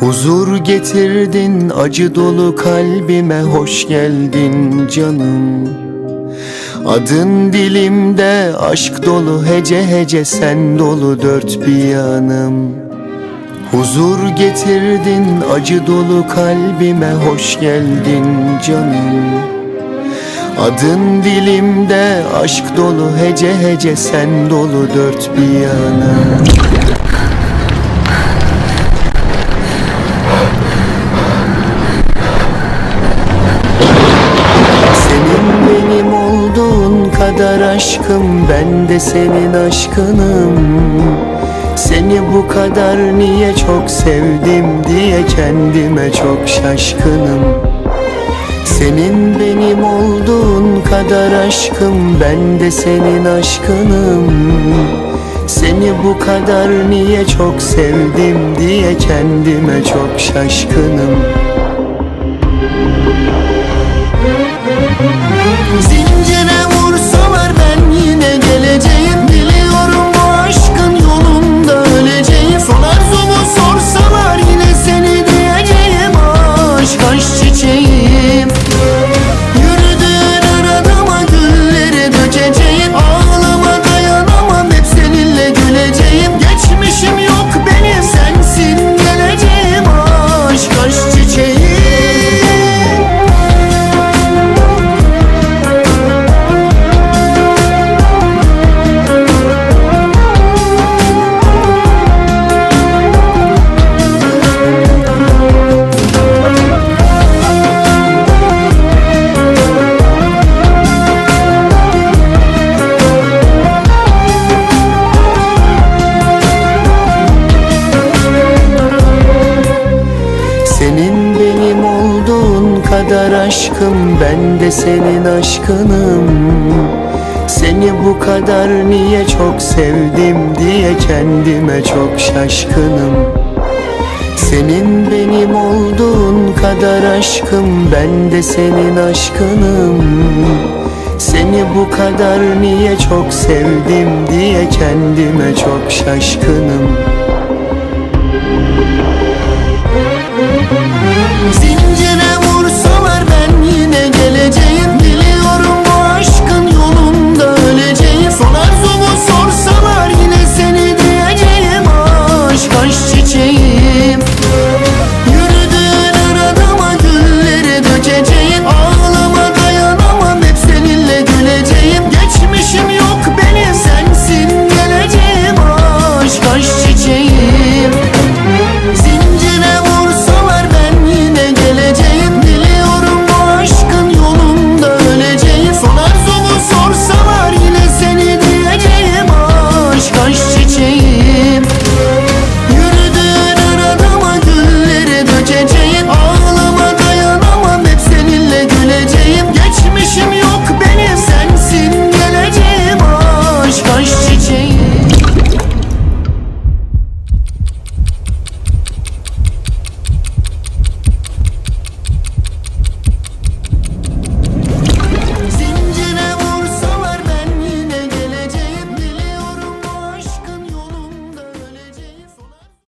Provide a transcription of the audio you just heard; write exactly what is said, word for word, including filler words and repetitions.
Huzur getirdin acı dolu kalbime, hoş geldin canım. Adın dilimde aşk dolu, hece hece sen dolu dört bir yanım. Huzur getirdin acı dolu kalbime, hoş geldin canım. Adın dilimde aşk dolu, hece hece sen dolu dört bir yanım. Senin benim olduğun kadar aşkım, ben de senin aşkınım. Seni bu kadar niye çok sevdim diye kendime çok şaşkınım. Senin benim olduğun kadar aşkım, ben de senin aşkınım. Seni bu kadar niye çok sevdim diye kendime çok şaşkınım. Zincire vursalar ben yine geleceğim. Biliyorum bu aşkın yolunda öleceğim. Sorar somu sorsalar yine seni diyeceğim. Aşk aşk çiçeğim, yürüdüğün aradama gülleri dökeceğim. Ağlama dayanamam, hep seninle güleceğim. Geçmişim yok benim, sensin geleceğim. Aşk aşk çiçeğim. Senin benim olduğun kadar aşkım, ben de senin aşkınım. Seni bu kadar niye çok sevdim diye kendime çok şaşkınım. Senin benim olduğun kadar aşkım, ben de senin aşkınım. Seni bu kadar niye çok sevdim diye kendime çok şaşkınım. Zin